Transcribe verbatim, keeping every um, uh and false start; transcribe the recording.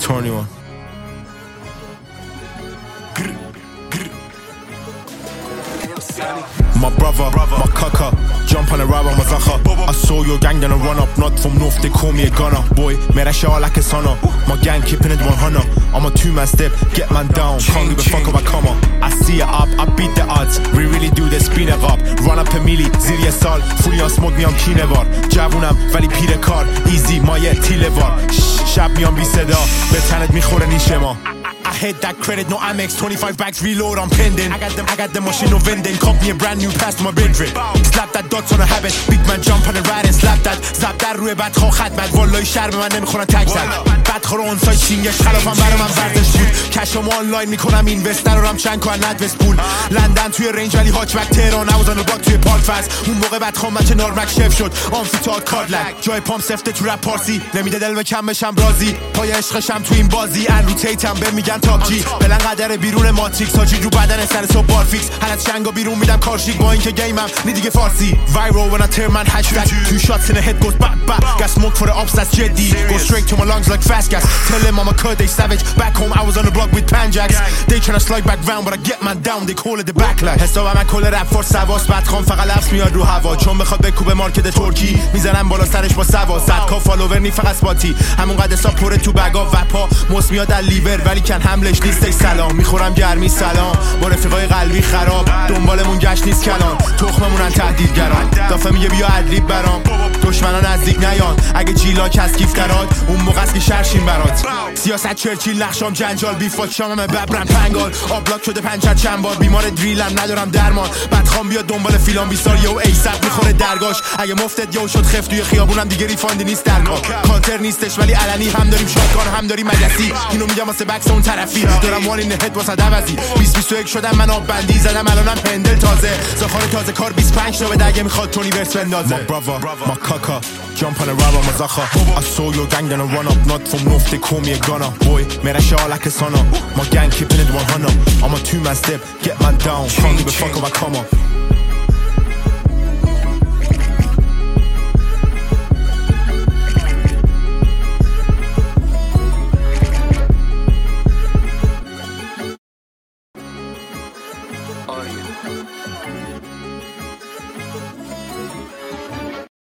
twenty-one. My brother, my kaka, jump on a ride on my zaka. I saw your gang gonna run up, not from north, they call me a gunner. Boy, made that shit all like a sonner. My gang keeping it one hundred. I'm a two-man step, get man down, can't give a fuck if I come up. I see it up, I beat the odds, we really do this, spin it up. Run up a milli, ziri sal, fully on smoke me, I'm keen ever. Javunam, valley Peter car, easy, my yet T-lever. Shab me on B-Seda, betanet mi khore nishema. I hit that credit, no Amex, twenty-five bags reload, I'm pending. I got them, I got them machine no vending. Cop me a brand new pass to my bedroom. Slap that dots on a habit, big man jump on the ride and slap that. Zap that روی بد خو خط بد والله شرم من نمیخورن تک زد. بد خور اون سای سینگش خلافم برام من ورزش بود. کشم آنلاین میکنم اینوستر رو هم چند کار ندوست پول. لندن توی رنج ولی هاچ بک تهران اوزان باک توی پارک فاز. اون موقع بعد خام بچه نارمک شف شد. آمفیتات کارلک جای پام سفته تو رپ پارسی. نمیده دل به کم بشم رازی. پای عشقشم تو این بازی ان روتیتم به میگن تاپ جی. بلند قدر بیرون ماتریکس هاجی رو بدن سر صبح بار فیکس. هر از شنگا بیرون میدم کارشیک با اینکه گیمم نی دیگه فارسی. Viral when I turn man hashtag. Two shots in the head goes back back. Got smoke for the ops that's jetty. Go straight to my lungs like fast gas. Tell them I'm a cud they savage. Back home I was on the block with Panjax. They tryna slide back round but I get man down. They call it the backlash. حسابم کل رپ فور سواس بعد خام فقط لفظ میاد رو هوا. چون بخواد بکوبه مارکت ترکی میزنم بالا سرش با سوا. صد کا فالوور نی فقط اسپاتی. همون قد حساب پره تو بگا وپا. موس میاد از لیور ولی کن حملش نیستش سلام. میخورم گرمی سلام. با رفیقای قلبی خراب. دنبالمون گشت نیست کلان. تخممونن تهدیدگران. دافه میگه بیا ادریب برام. دشمنان نزدیک نیان. اگه جیلاک از کیف کرات اون موقع است که شرشین برات. سیاست چرچیل نقشام جنجال بیفاک شامم ببرم پنگال. آبلاک شده پنچر چند بار بیمار دریلم ندارم درمان. بعد خام بیاد دنبال فیلان بیسار یو ایصد میخوره درگاش. اگه مفتت یو شد خف توی خیابونم دیگه ریفاندی نیست در کار. کانتر نیستش ولی علنی هم داریم شاتگان هم داریم مگسی. اینو میگم واسه بکس اون طرفی. دارم وان این هد واسه دوازی. بیست بیست و یک شدم من آب بندی زدم الانم پندل تازه. زخار تازه کار بیست و پنج تا به دگه میخواد تونی ورس بندازه. My brother, my kaka, jump on a ride on my zaka. I saw your gang gonna run up, not from north, they call me a gunner. Boy, made that shit all like a sonner. My gang keeping it one hundred. I'm a two-man step, get man down, can't give a fuck if I come up.